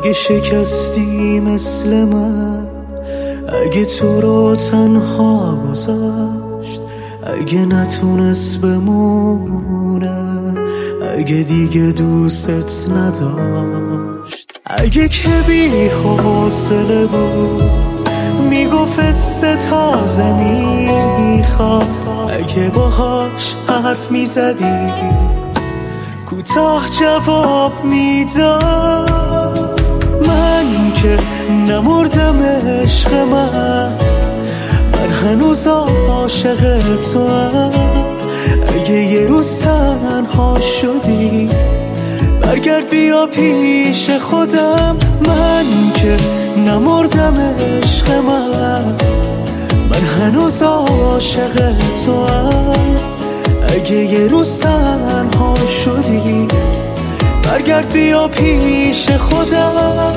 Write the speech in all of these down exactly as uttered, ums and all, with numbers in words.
اگه شکستی مثل من، اگه تو رو تنها گذاشت، اگه نتونست بمونه، اگه دیگه دوستت نداشت، اگه که بی حوصله بود میگفت قصه تازه میخواد، اگه باهاش حرف میزدی کوتاه جواب میداد. من که نمردم عشق من، من هنوز عاشق تو هم. اگه یه روز تنها شدی برگرد بیا پیش خودم. من که نمردم عشق من، من هنوز عاشق تو هم. اگه یه روز تنها شدی برگرد بیا پیش خودم.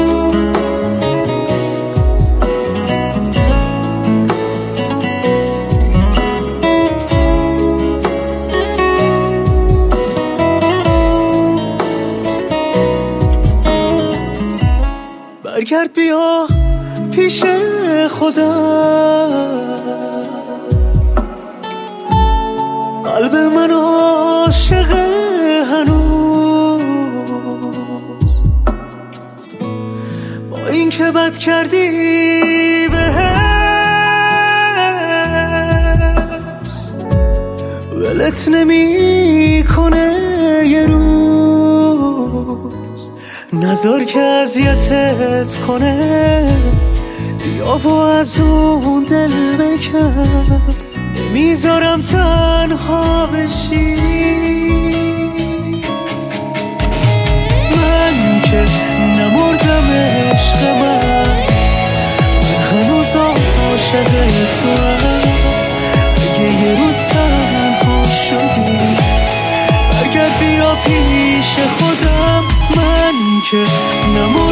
برگرد بیا پیش خودم. قلب من عاشق هنوز، با این که بد کردی بهش ولت نمی کنه یه روز. نذار که اذیتت کنه، بیا و از اون دل بکن. نمیذارم تنها بشی. من که نمردم عشق من، من هنوز عاشق تو هم. اگه یه روز تنها شدی برگرد بیا پیش خودم. من که نمردم